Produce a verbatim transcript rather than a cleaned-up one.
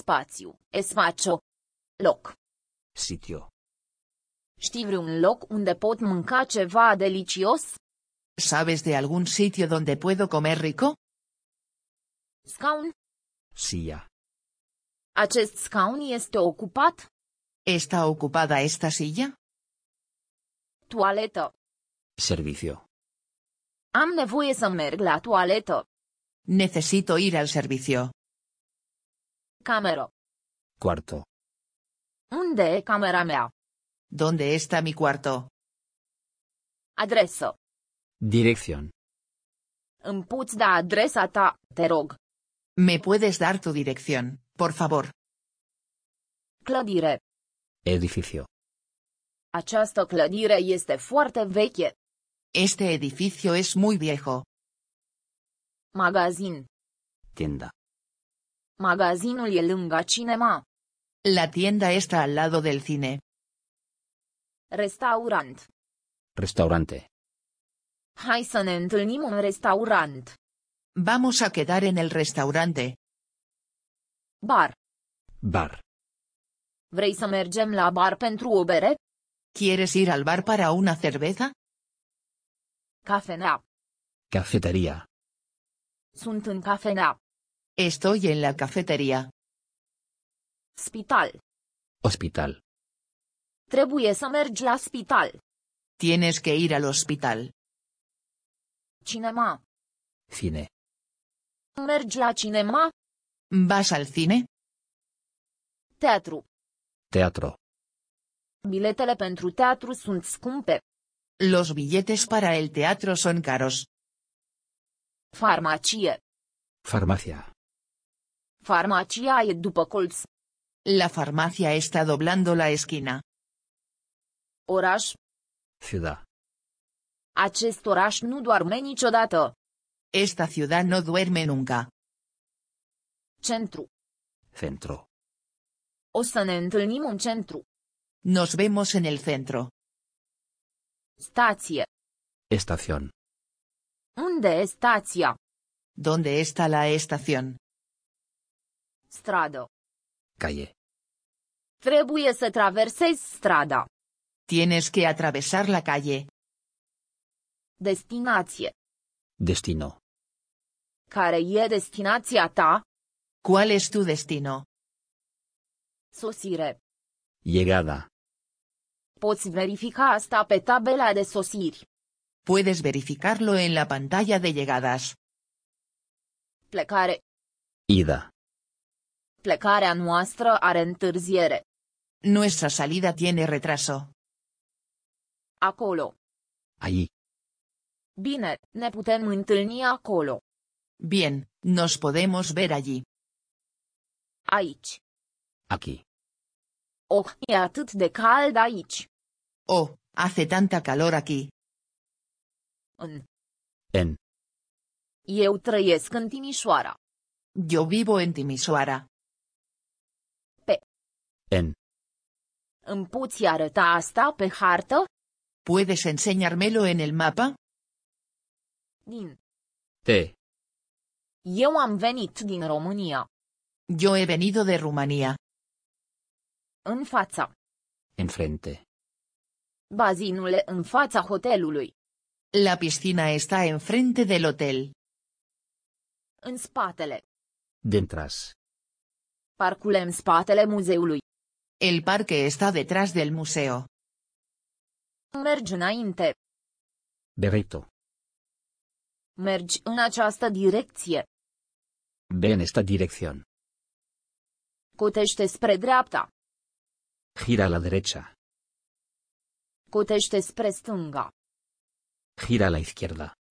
Spațiu, espacio. Loc. Sitio. Știi vreun loc unde pot mânca ceva delicios? ¿Sabes de algún sitio donde puedo comer rico? Scaun. Silla. Acest scaun este ocupat? ¿Está ocupada esta silla? Toaletă. Servicio. Am nevoie să merg la toaletă. Necesito ir al servicio. Cameră. Cuarto. Unde e camera mea? ¿Dónde está mi cuarto? Adresă. Dirección. Îmi poți da adresa ta, te rog. ¿Me puedes dar tu dirección, por favor? Clădire. Edificio. Această clădire este foarte veche. Este edificio es muy viejo. Magazin. Tienda. Magazinul e lângă cinema. La tienda está al lado del cine. Restaurant. Restaurante. Hai să ne întâlnim în restaurant. Vamos a quedar en el restaurante. Bar. Bar. Vrei să mergem la bar pentru o bere? ¿Quieres ir al bar para una cerveza? Cafenea. Cafetería. Sunt în cafenea. Estoy en la cafetería. Spital. Hospital. Trebuie să mergi la spital. Tienes que ir al hospital. Cinema. Cine. Mergi la cinema? ¿Vas al cine? Teatru. Teatro. Biletele pentru teatru sunt scumpe. Los billetes para el teatro son caros. Farmacie. Farmacia. Farmacia e după colț. La farmacia está doblando la esquina. Oraș. Ciudad. Acest oraș nu doarme niciodată. Esta ciudad no duerme nunca. Centru. Centro. O să ne întâlnim în centru. Nos vemos en el centro. Stație. Estación. Unde e stația? ¿Dónde está la estación? Stradă. Calle. Trebuie să traversezi strada. Tienes que atravesar la calle. Destinație. Destino. Care e destinația ta? ¿Cuál es tu destino? Sosire. Llegada. Poți verifica asta pe tabela de sosiri. Puedes verificarlo en la pantalla de llegadas. Plecare. Ida. Plecarea noastră are întârziere. Nuestra salida tiene retraso. Acolo. Allí. Bine, ne putem întâlni acolo. Bien, nos podemos ver allí. Aici. Aquí. Oh, e atât de cald aici. Oh, hace tanta calor aquí. În. En. Eu trăiesc în Timișoara. Yo vivo en Timisoara. Pe. En. Îmi poți arăta asta pe hartă? ¿Puedes enseñármelo en el mapa? Din. Te. Eu am venit din România. Yo he venido de Rumanía. În fața. Enfrente. Bazinul e în fața hotelului. La piscina está enfrente del hotel. În spatele. Detrás. Parcul e în spatele muzeului. El parque está detrás del museo. Mergi înainte. Derecho. Mergi în această direcție. Ve en esta dirección. Cotește spre dreapta. Gira a la derecha. Cotește spre stânga. Gira a la izquierda.